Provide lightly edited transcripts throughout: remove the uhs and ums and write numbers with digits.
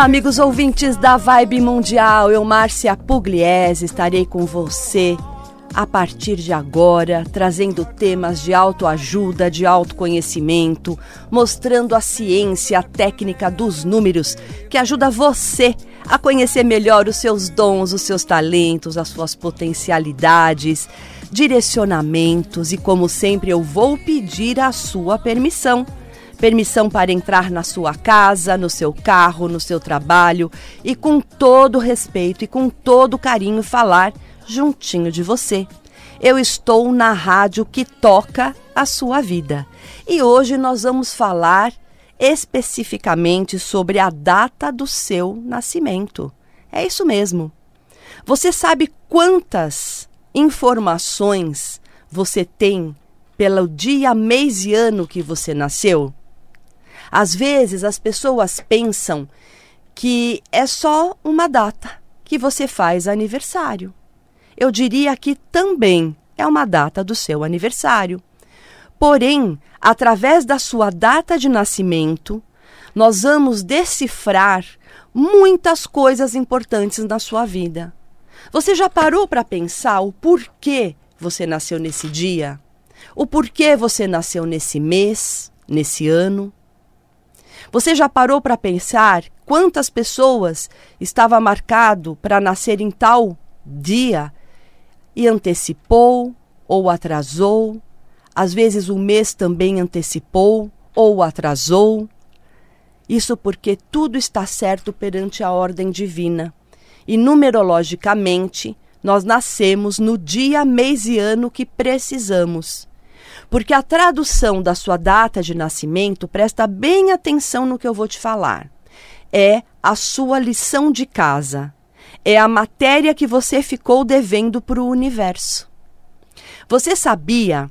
Olá, amigos ouvintes da Vibe Mundial, eu, Márcia Pugliese, estarei com você a partir de agora, trazendo temas de autoajuda, de autoconhecimento, mostrando a ciência, a técnica dos números, que ajuda você a conhecer melhor os seus dons, os seus talentos, as suas potencialidades, direcionamentos e, como sempre, eu vou pedir a sua permissão. Permissão para entrar na sua casa, no seu carro, no seu trabalho e com todo respeito e com todo carinho falar juntinho de você. Eu estou na rádio que toca a sua vida e hoje nós vamos falar especificamente sobre a data do seu nascimento. É isso mesmo. Você sabe quantas informações você tem pelo dia, mês e ano que você nasceu? Às vezes as pessoas pensam que é só uma data que você faz aniversário. Eu diria que também é uma data do seu aniversário. Porém, através da sua data de nascimento, nós vamos decifrar muitas coisas importantes na sua vida. Você já parou para pensar o porquê você nasceu nesse dia? O porquê você nasceu nesse mês, nesse ano? Você já parou para pensar quantas pessoas estava marcado para nascer em tal dia e antecipou ou atrasou? Às vezes o mês também antecipou ou atrasou. Isso porque tudo está certo perante a ordem divina. E numerologicamente, nós nascemos no dia, mês e ano que precisamos. Porque a tradução da sua data de nascimento, presta bem atenção no que eu vou te falar, é a sua lição de casa. É a matéria que você ficou devendo para o universo. Você sabia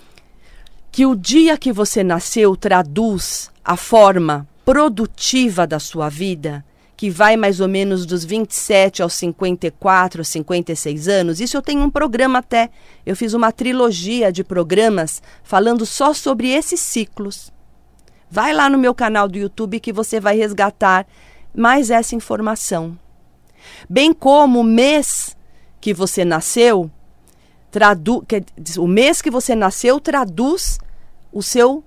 que o dia que você nasceu traduz a forma produtiva da sua vida, que vai mais ou menos dos 27 aos 54, 56 anos? Isso eu tenho um programa até. Eu fiz uma trilogia de programas falando só sobre esses ciclos. Vai lá no meu canal do YouTube que você vai resgatar mais essa informação. Bem como o mês que você nasceu, o mês que você nasceu traduz o seu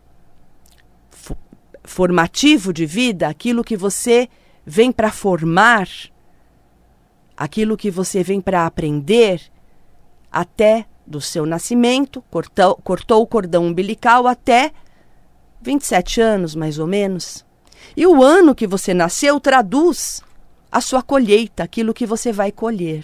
formativo de vida, aquilo que você vem para formar, aquilo que você vem para aprender, até do seu nascimento, cortou o cordão umbilical até 27 anos, mais ou menos. E o ano que você nasceu traduz a sua colheita, aquilo que você vai colher.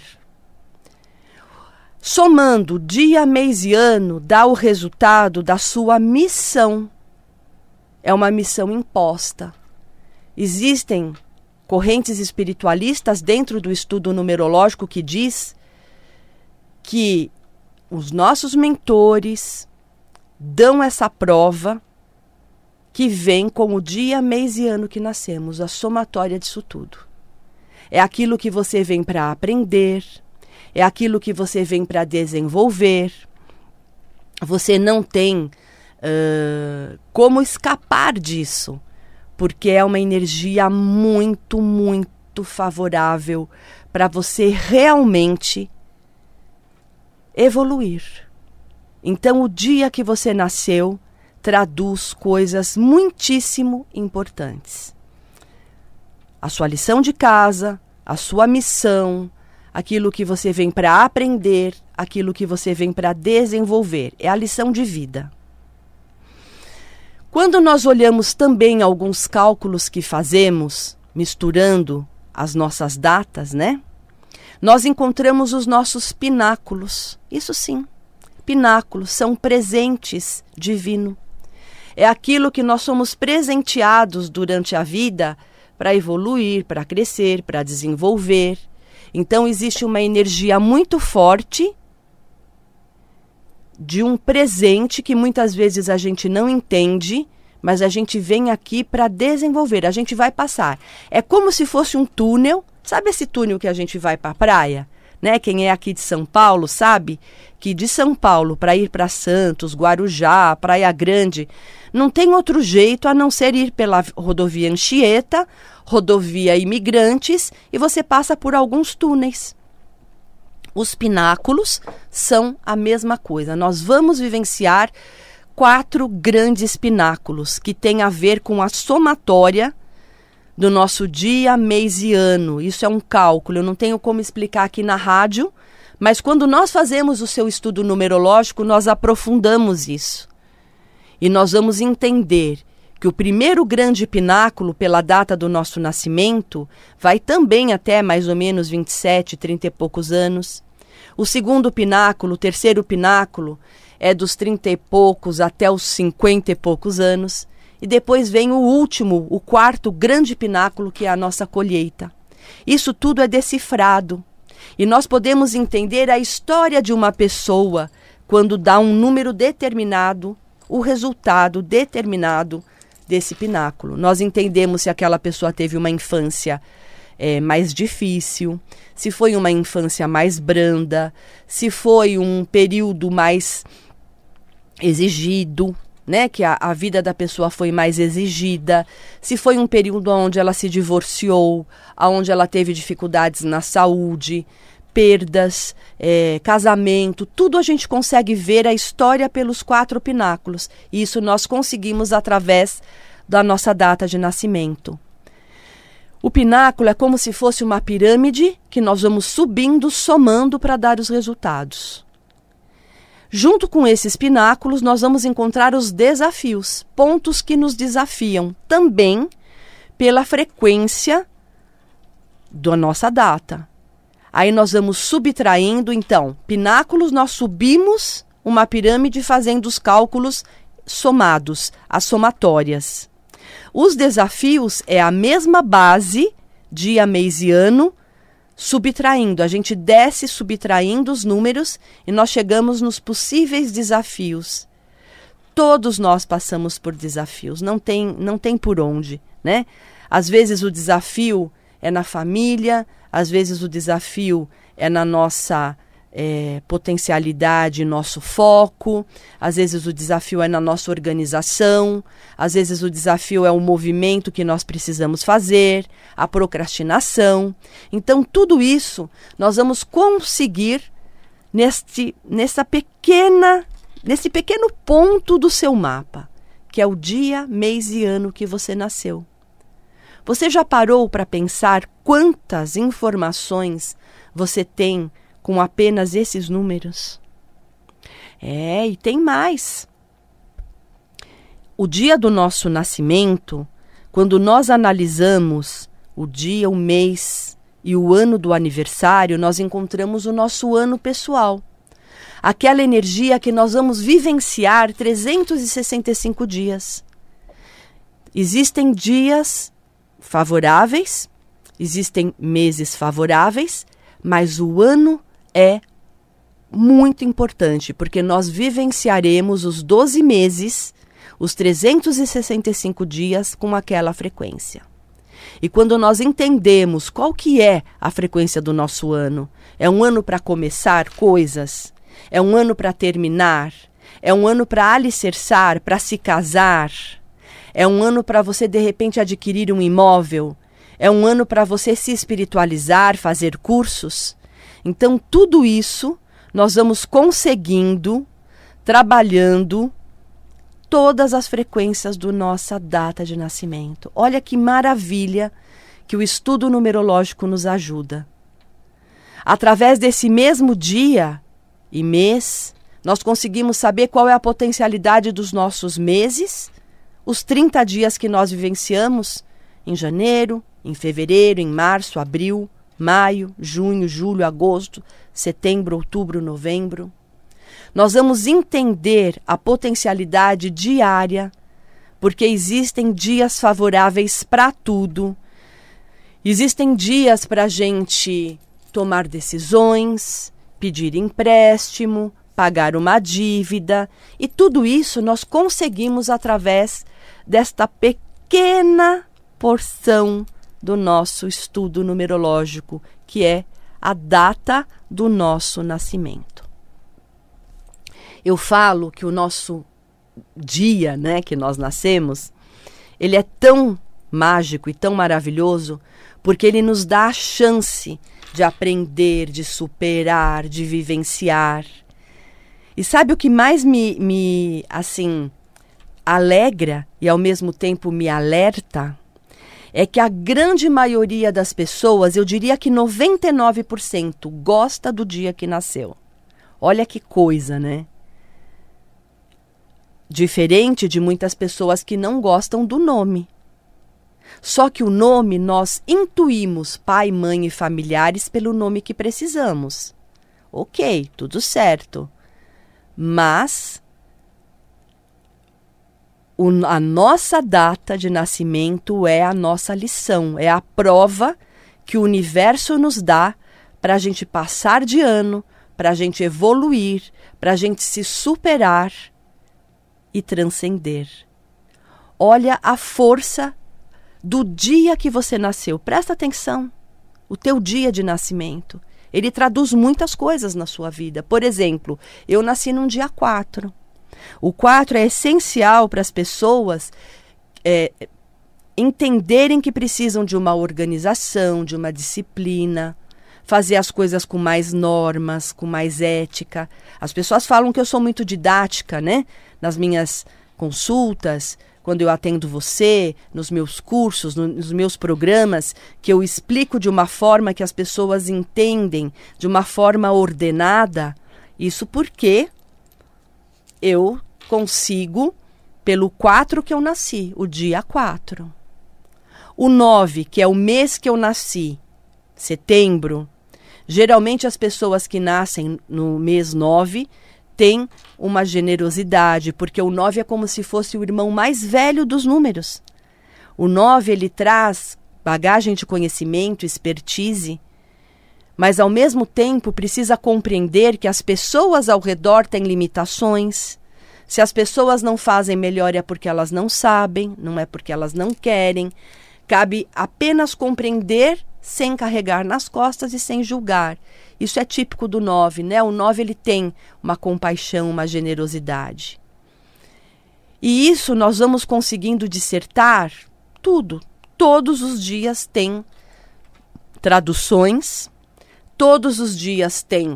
Somando dia, mês e ano, dá o resultado da sua missão. É uma missão imposta. Existem correntes espiritualistas dentro do estudo numerológico que diz que os nossos mentores dão essa prova que vem com o dia, mês e ano que nascemos, a somatória disso tudo. É aquilo que você vem para aprender, é aquilo que você vem para desenvolver. Você não tem como escapar disso, porque é uma energia muito, muito favorável para você realmente evoluir. Então, o dia que você nasceu traduz coisas muitíssimo importantes. A sua lição de casa, a sua missão, aquilo que você vem para aprender, aquilo que você vem para desenvolver. É a lição de vida. Quando nós olhamos também alguns cálculos que fazemos, misturando as nossas datas, né? Nós encontramos os nossos pináculos. Isso sim, pináculos são presentes divinos. É aquilo que nós somos presenteados durante a vida para evoluir, para crescer, para desenvolver. Então existe uma energia muito forte de um presente que muitas vezes a gente não entende, mas a gente vem aqui para desenvolver, a gente vai passar. É como se fosse um túnel, sabe esse túnel que a gente vai para a praia? Né? Quem é aqui de São Paulo sabe que de São Paulo para ir para Santos, Guarujá, Praia Grande, não tem outro jeito a não ser ir pela rodovia Anchieta, rodovia Imigrantes e você passa por alguns túneis. Os pináculos são a mesma coisa. Nós vamos vivenciar 4 grandes pináculos que têm a ver com a somatória do nosso dia, mês e ano. Isso é um cálculo, eu não tenho como explicar aqui na rádio, mas quando nós fazemos o seu estudo numerológico, nós aprofundamos isso. E nós vamos entender que o primeiro grande pináculo, pela data do nosso nascimento, vai também até mais ou menos 27, 30 e poucos anos. O segundo pináculo, o terceiro pináculo, é dos 30 e poucos até os 50 e poucos anos. E depois vem o último, o quarto grande pináculo, que é a nossa colheita. Isso tudo é decifrado. E nós podemos entender a história de uma pessoa quando dá um número determinado, o resultado determinado desse pináculo. Nós entendemos se aquela pessoa teve uma infância mais difícil, se foi uma infância mais branda, se foi um período mais exigido, né, que a vida da pessoa foi mais exigida, se foi um período onde ela se divorciou, onde ela teve dificuldades na saúde, perdas, casamento, tudo a gente consegue ver a história pelos 4 pináculos. E isso nós conseguimos através da nossa data de nascimento. O pináculo é como se fosse uma pirâmide que nós vamos subindo, somando para dar os resultados. Junto com esses pináculos, nós vamos encontrar os desafios, pontos que nos desafiam, também pela frequência da nossa data. Aí nós vamos subtraindo, então, pináculos, nós subimos uma pirâmide fazendo os cálculos somados, as somatórias. Os desafios é a mesma base, dia, mês e ano, subtraindo. A gente desce subtraindo os números e nós chegamos nos possíveis desafios. Todos nós passamos por desafios, não tem por onde, né? Às vezes o desafio é na família, às vezes o desafio é na nossa potencialidade, nosso foco, às vezes o desafio é na nossa organização, às vezes o desafio é o movimento que nós precisamos fazer, a procrastinação. Então, tudo isso nós vamos conseguir nesse pequeno ponto do seu mapa, que é o dia, mês e ano que você nasceu. Você já parou para pensar quantas informações você tem com apenas esses números? E tem mais. O dia do nosso nascimento, quando nós analisamos o dia, o mês e o ano do aniversário, nós encontramos o nosso ano pessoal. Aquela energia que nós vamos vivenciar 365 dias. Existem dias favoráveis, existem meses favoráveis, mas o ano é muito importante, porque nós vivenciaremos os 12 meses, os 365 dias com aquela frequência. E quando nós entendemos qual que é a frequência do nosso ano, é um ano para começar coisas, é um ano para terminar, é um ano para alicerçar, para se casar, é um ano para você de repente adquirir um imóvel, é um ano para você se espiritualizar, fazer cursos. Então, tudo isso nós vamos conseguindo, trabalhando todas as frequências da nossa data de nascimento. Olha que maravilha que o estudo numerológico nos ajuda. Através desse mesmo dia e mês, nós conseguimos saber qual é a potencialidade dos nossos meses, os 30 dias que nós vivenciamos em janeiro, em fevereiro, em março, abril, maio, junho, julho, agosto, setembro, outubro, novembro. Nós vamos entender a potencialidade diária, porque existem dias favoráveis para tudo. Existem dias para a gente tomar decisões, pedir empréstimo, pagar uma dívida. E tudo isso nós conseguimos através desta pequena porção do nosso estudo numerológico, que é a data do nosso nascimento. Eu falo que o nosso dia, né, que nós nascemos, ele é tão mágico e tão maravilhoso, porque ele nos dá a chance de aprender, de superar, de vivenciar. E sabe o que mais me alegra e ao mesmo tempo me alerta? É que a grande maioria das pessoas, eu diria que 99%, gosta do dia que nasceu. Olha que coisa, né? Diferente de muitas pessoas que não gostam do nome. Só que o nome nós intuímos pai, mãe e familiares pelo nome que precisamos. Ok, tudo certo. Mas a nossa data de nascimento é a nossa lição, é a prova que o universo nos dá para a gente passar de ano, para a gente evoluir, para a gente se superar e transcender. Olha a força do dia que você nasceu. Presta atenção. O teu dia de nascimento. Ele traduz muitas coisas na sua vida. Por exemplo, eu nasci num dia 4. O 4 é essencial para as pessoas entenderem que precisam de uma organização, de uma disciplina, fazer as coisas com mais normas, com mais ética. As pessoas falam que eu sou muito didática, né? Nas minhas consultas, quando eu atendo você, nos meus cursos, nos meus programas, que eu explico de uma forma que as pessoas entendem, de uma forma ordenada. Isso porque eu consigo, pelo 4 que eu nasci, o dia 4. O 9, que é o mês que eu nasci, setembro. Geralmente as pessoas que nascem no mês 9 têm uma generosidade, porque o 9 é como se fosse o irmão mais velho dos números. O 9, ele traz bagagem de conhecimento, expertise, mas ao mesmo tempo precisa compreender que as pessoas ao redor têm limitações. Se as pessoas não fazem melhor é porque elas não sabem, não é porque elas não querem. Cabe apenas compreender sem carregar nas costas e sem julgar. Isso é típico do 9, né? O 9 ele tem uma compaixão, uma generosidade. E isso nós vamos conseguindo dissertar tudo. Todos os dias tem traduções, todos os dias tem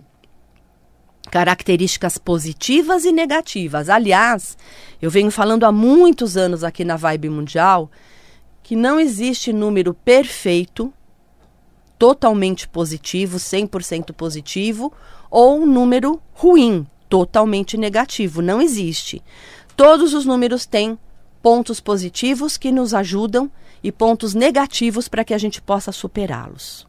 características positivas e negativas. Aliás, eu venho falando há muitos anos aqui na Vibe Mundial que não existe número perfeito, totalmente positivo, 100% positivo, ou um número ruim, totalmente negativo. Não existe. Todos os números têm pontos positivos que nos ajudam e pontos negativos para que a gente possa superá-los.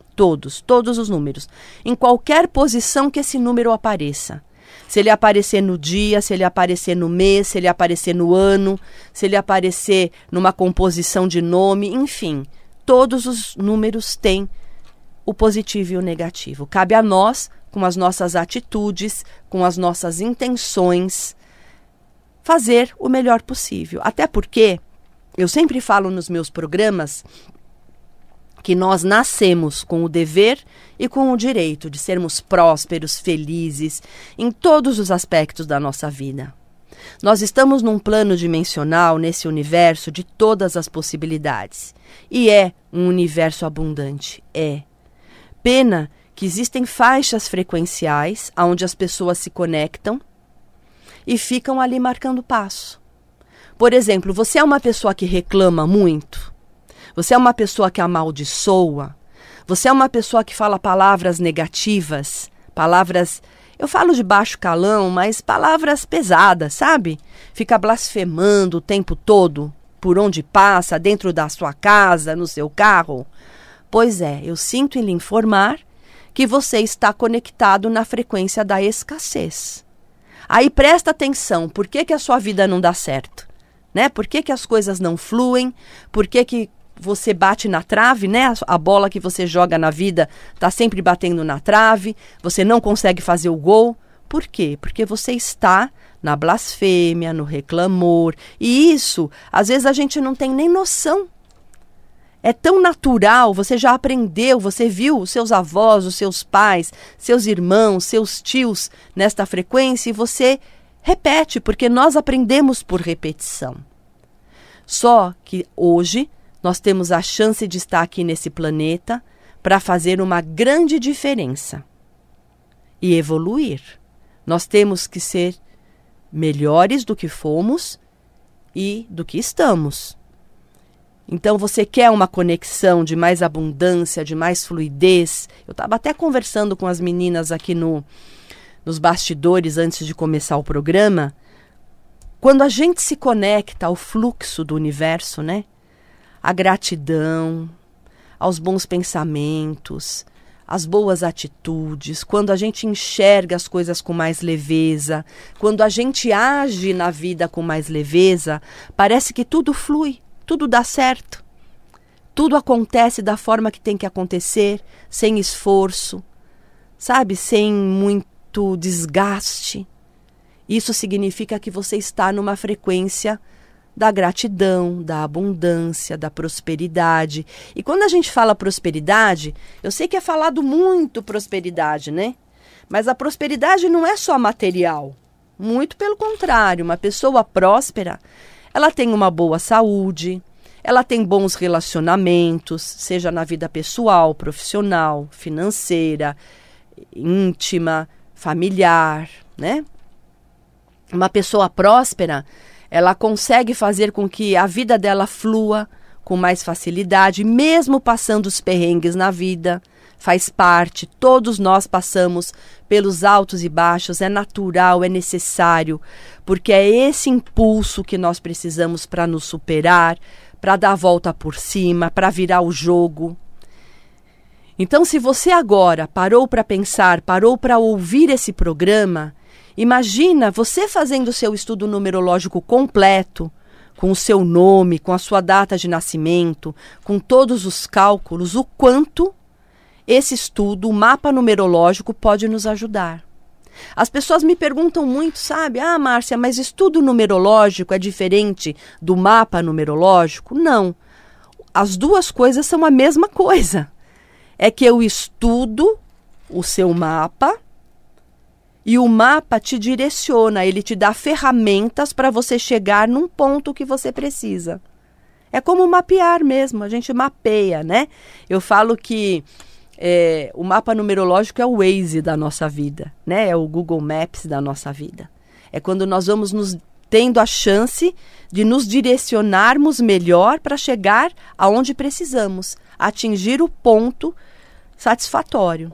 Todos os números. Em qualquer posição que esse número apareça. Se ele aparecer no dia, se ele aparecer no mês, se ele aparecer no ano, se ele aparecer numa composição de nome, enfim. Todos os números têm o positivo e o negativo. Cabe a nós, com as nossas atitudes, com as nossas intenções, fazer o melhor possível. Até porque, eu sempre falo nos meus programas que nós nascemos com o dever e com o direito de sermos prósperos, felizes, em todos os aspectos da nossa vida. Nós estamos num plano dimensional, nesse universo de todas as possibilidades. E é um universo abundante, é. Pena que existem faixas frequenciais onde as pessoas se conectam e ficam ali marcando passo. Por exemplo, você é uma pessoa que reclama muito? Você é uma pessoa que amaldiçoa? Você é uma pessoa que fala palavras negativas? Palavras, eu falo de baixo calão, mas palavras pesadas, sabe? Fica blasfemando o tempo todo, por onde passa, dentro da sua casa, no seu carro? Pois é, eu sinto em lhe informar que você está conectado na frequência da escassez. Aí presta atenção, por que a sua vida não dá certo? Né? Por que as coisas não fluem? Por que você bate na trave, né? A bola que você joga na vida está sempre batendo na trave, você não consegue fazer o gol. Por quê? Porque você está na blasfêmia, no reclamor. E isso, às vezes a gente não tem nem noção. É tão natural, você já aprendeu, você viu os seus avós, os seus pais, seus irmãos, seus tios nesta frequência e você repete, porque nós aprendemos por repetição. Só que hoje nós temos a chance de estar aqui nesse planeta para fazer uma grande diferença e evoluir. Nós temos que ser melhores do que fomos e do que estamos. Então, você quer uma conexão de mais abundância, de mais fluidez? Eu estava até conversando com as meninas aqui nos bastidores antes de começar o programa. Quando a gente se conecta ao fluxo do universo, né? A gratidão, aos bons pensamentos, às boas atitudes, quando a gente enxerga as coisas com mais leveza, quando a gente age na vida com mais leveza, parece que tudo flui, tudo dá certo. Tudo acontece da forma que tem que acontecer, sem esforço, sabe? Sem muito desgaste. Isso significa que você está numa frequência da gratidão, da abundância, da prosperidade. E quando a gente fala prosperidade, eu sei que é falado muito prosperidade, né? Mas a prosperidade não é só material. Muito pelo contrário, uma pessoa próspera, ela tem uma boa saúde, ela tem bons relacionamentos, seja na vida pessoal, profissional, financeira, íntima, familiar, né? Uma pessoa próspera, ela consegue fazer com que a vida dela flua com mais facilidade, mesmo passando os perrengues na vida. Faz parte, todos nós passamos pelos altos e baixos, é natural, é necessário, porque é esse impulso que nós precisamos para nos superar, para dar a volta por cima, para virar o jogo. Então, se você agora parou para pensar, parou para ouvir esse programa, imagina você fazendo o seu estudo numerológico completo, com o seu nome, com a sua data de nascimento, com todos os cálculos, o quanto esse estudo, o mapa numerológico, pode nos ajudar. As pessoas me perguntam muito, sabe? Ah, Márcia, mas estudo numerológico é diferente do mapa numerológico? Não. As duas coisas são a mesma coisa. É que eu estudo o seu mapa e o mapa te direciona, ele te dá ferramentas para você chegar num ponto que você precisa. É como mapear mesmo, a gente mapeia, né? Eu falo que o mapa numerológico é o Waze da nossa vida, né? É o Google Maps da nossa vida. É quando nós vamos nos tendo a chance de nos direcionarmos melhor para chegar aonde precisamos, atingir o ponto satisfatório.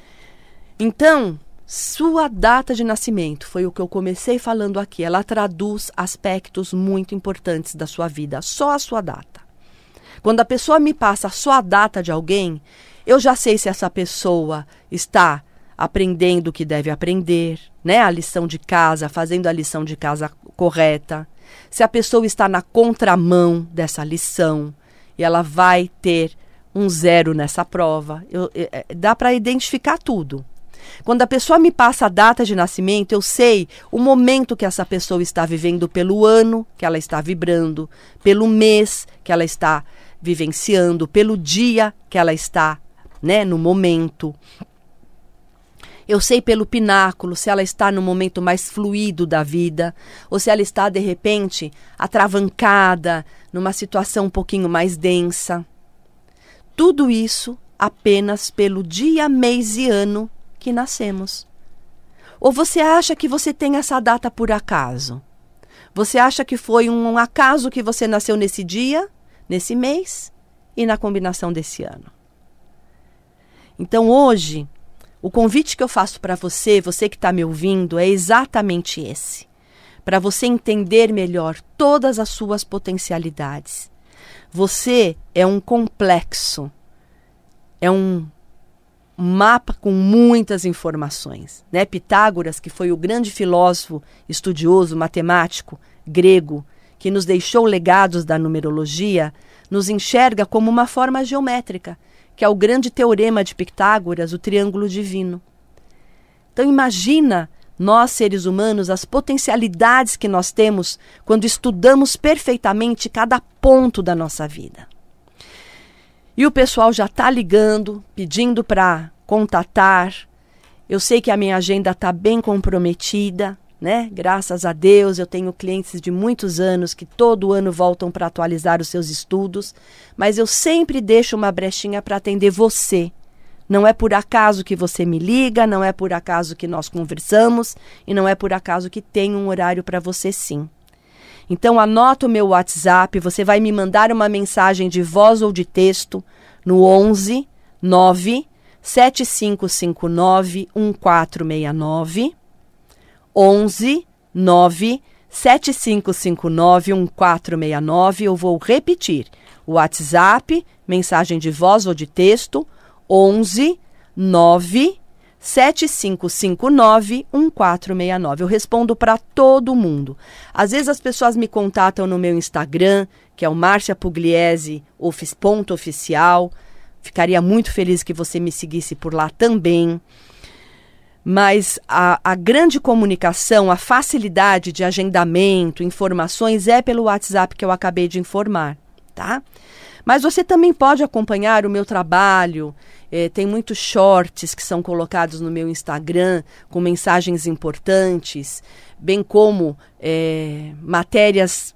Então, sua data de nascimento, foi o que eu comecei falando aqui, ela traduz aspectos muito importantes da sua vida, só a sua data. Quando a pessoa me passa só a data de alguém, eu já sei se essa pessoa está aprendendo o que deve aprender, né? A lição de casa, fazendo a lição de casa correta. Se a pessoa está na contramão dessa lição e ela vai ter um 0 nessa prova, dá para identificar tudo. Quando a pessoa me passa a data de nascimento, eu sei o momento que essa pessoa está vivendo, pelo ano que ela está vibrando, pelo mês que ela está vivenciando, pelo dia que ela está, né, no momento. Eu sei pelo pináculo se ela está no momento mais fluido da vida ou se ela está, de repente, atravancada, numa situação um pouquinho mais densa. Tudo isso apenas pelo dia, mês e ano que nascemos. Ou você acha que você tem essa data por acaso? Você acha que foi um acaso que você nasceu nesse dia, nesse mês e na combinação desse ano? Então hoje, o convite que eu faço para você, você que está me ouvindo, é exatamente esse. Para você entender melhor todas as suas potencialidades. Você é um complexo, é um mapa com muitas informações, né? Pitágoras, que foi o grande filósofo, estudioso, matemático, grego, que nos deixou legados da numerologia, nos enxerga como uma forma geométrica, que é o grande teorema de Pitágoras, o triângulo divino. Então imagina nós, seres humanos, as potencialidades que nós temos quando estudamos perfeitamente cada ponto da nossa vida. E o pessoal já está ligando, pedindo para contatar. Eu sei que a minha agenda está bem comprometida, né? Graças a Deus, eu tenho clientes de muitos anos que todo ano voltam para atualizar os seus estudos, mas eu sempre deixo uma brechinha para atender você. Não é por acaso que você me liga, não é por acaso que nós conversamos e não é por acaso que tem um horário para você sim. Então anota o meu WhatsApp, você vai me mandar uma mensagem de voz ou de texto no 11 9 7559 1469, 11 9 7559 1469. Eu vou repetir, o WhatsApp, mensagem de voz ou de texto, 11 9 7559 1469. Eu respondo para todo mundo. Às vezes as pessoas me contatam no meu Instagram, que é o Márcia Pugliese _oficial. Ficaria muito feliz que você me seguisse por lá também. Mas a grande comunicação, a facilidade de agendamento, informações é pelo WhatsApp que eu acabei de informar, tá? Mas você também pode acompanhar o meu trabalho. Tem muitos shorts que são colocados no meu Instagram com mensagens importantes, bem como matérias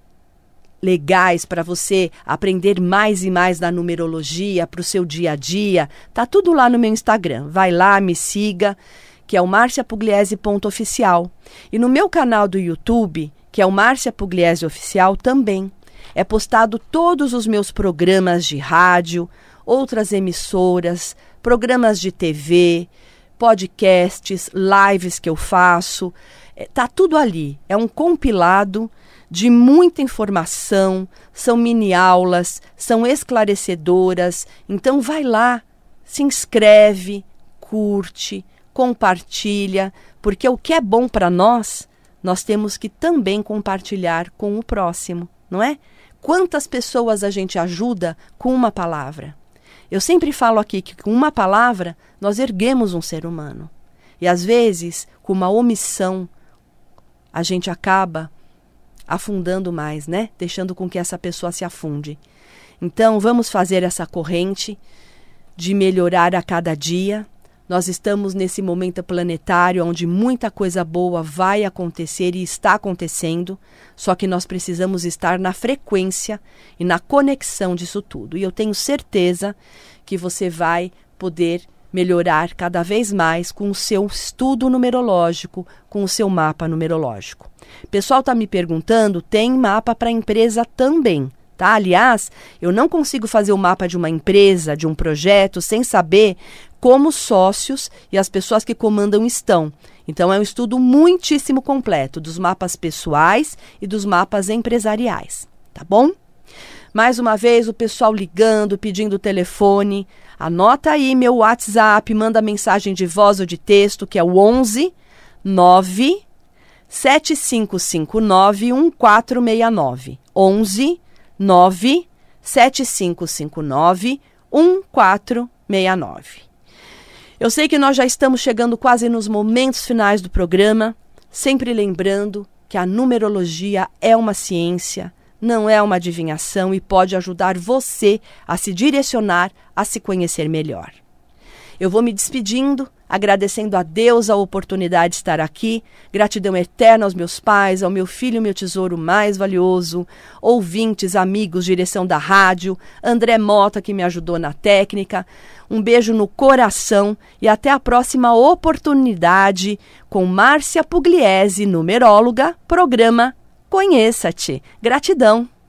legais para você aprender mais e mais da numerologia para o seu dia a dia. Tá tudo lá no meu Instagram. Vai lá, me siga, que é o marciapugliese.oficial. E no meu canal do YouTube, que é o Márcia Pugliese Oficial, também é postado todos os meus programas de rádio, outras emissoras, programas de TV, podcasts, lives que eu faço. Tá tudo ali. É um compilado de muita informação, são mini aulas, são esclarecedoras. Então vai lá, se inscreve, curte, compartilha, porque o que é bom para nós temos que também compartilhar com o próximo, não é? Quantas pessoas a gente ajuda com uma palavra? Eu sempre falo aqui que com uma palavra nós erguemos um ser humano. E às vezes, com uma omissão, a gente acaba afundando mais, né? Deixando com que essa pessoa se afunde. Então, vamos fazer essa corrente de melhorar a cada dia. Nós estamos nesse momento planetário onde muita coisa boa vai acontecer e está acontecendo, só que nós precisamos estar na frequência e na conexão disso tudo. E eu tenho certeza que você vai poder melhorar cada vez mais com o seu estudo numerológico, com o seu mapa numerológico. O pessoal está me perguntando, tem mapa para empresa também. Tá? Aliás, eu não consigo fazer o mapa de uma empresa, de um projeto, sem saber como os sócios e as pessoas que comandam estão. Então, é um estudo muitíssimo completo dos mapas pessoais e dos mapas empresariais. Tá bom? Mais uma vez, o pessoal ligando, pedindo o telefone. Anota aí meu WhatsApp, manda mensagem de voz ou de texto, que é o 11 9 7559 1469. 11 9 7559 1469. Eu sei que nós já estamos chegando quase nos momentos finais do programa, sempre lembrando que a numerologia é uma ciência, não é uma adivinhação e pode ajudar você a se direcionar, a se conhecer melhor. Eu vou me despedindo, agradecendo a Deus a oportunidade de estar aqui. Gratidão eterna aos meus pais, ao meu filho, meu tesouro mais valioso, ouvintes, amigos, direção da rádio, André Mota, que me ajudou na técnica. Um beijo no coração e até a próxima oportunidade com Márcia Pugliese, numeróloga, programa Conheça-te. Gratidão.